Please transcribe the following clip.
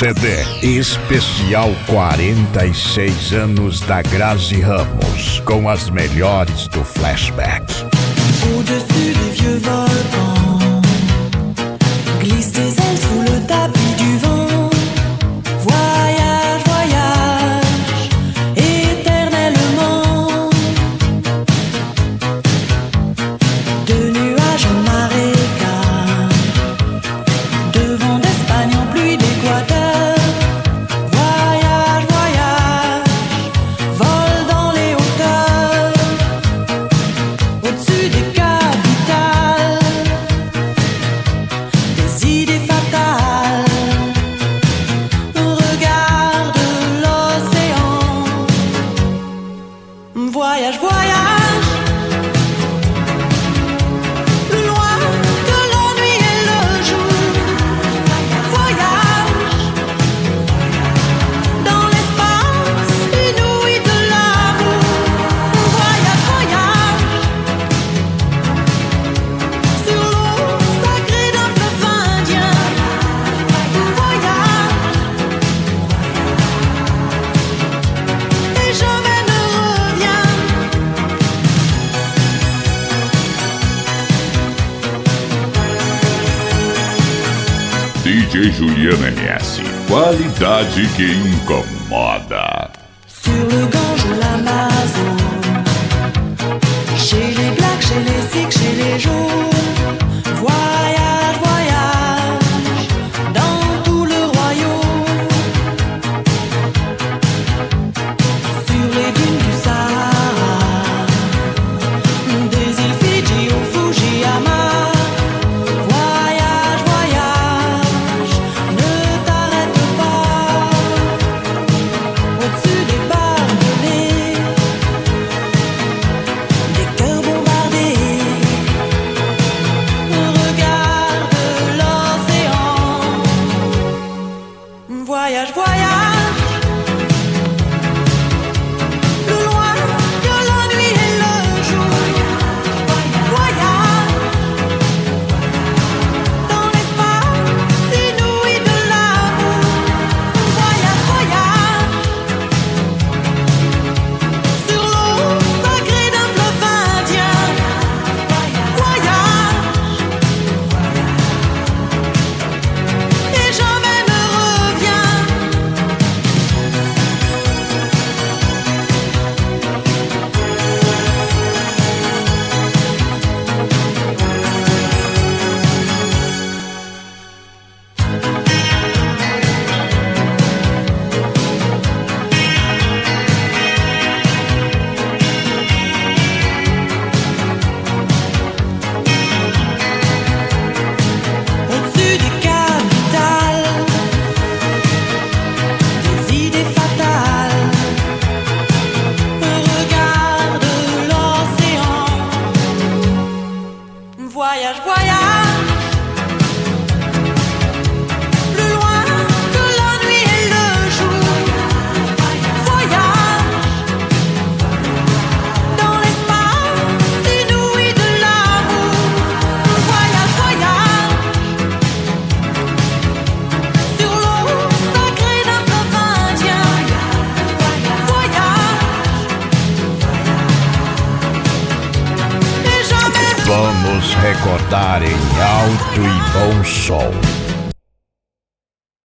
CD especial 46 anos da Grazi Ramos, com as melhores do Flashback. Au-dessus des vieux volcans glissent tes ailes sous le tapis du vent. Voyage, voyage, éternellement. De nuages en marécage, de vent d'Espagne en pluie d'Équateur. Voyage, voyage, vole dans les hauteurs, au-dessus des capitales, des idées fatales. Regarde l'océan. Voyage, voyage, plus loin que la nuit et le jour. Voyage dans l'espace inouï de l'amour. Voyage, voyage sur l'eau sacrée d'un fleuve indien. Voyage et jamais ne reviens. DJ Juliano MS, qualidade que incomoda. Sur le Gange ou l'Amazone, chez les Blacks, chez les Sikhs, chez les Jaunes. Voyage, voyage dans tout le royaume. Sur les dunes du Sahara, des îles Fidji au Fujiyama. Voyage, voyage, ne t'arrête pas. Au-dessus des barbelés, des cœurs bombardés. Regarde l'océan. Voyage, voyage, plus loin que la nuit et le jour. Voyage dans l'espace inouï de l'amour. Voyage, voyage sur l'eau sacrée d'un fleuve indien. Voyage et jamais ne reviens. Au-dessus des capitales, des idées fatales. Regarde l'océan. Voyage, voyage, plus loin que la nuit et le jour. Voyage dans l'espace inouï de l'amour. Voyage, voyage sur l'eau sacrée d'un fleuve indien. Voyage et jamais. Vamos recordar em alto e bom som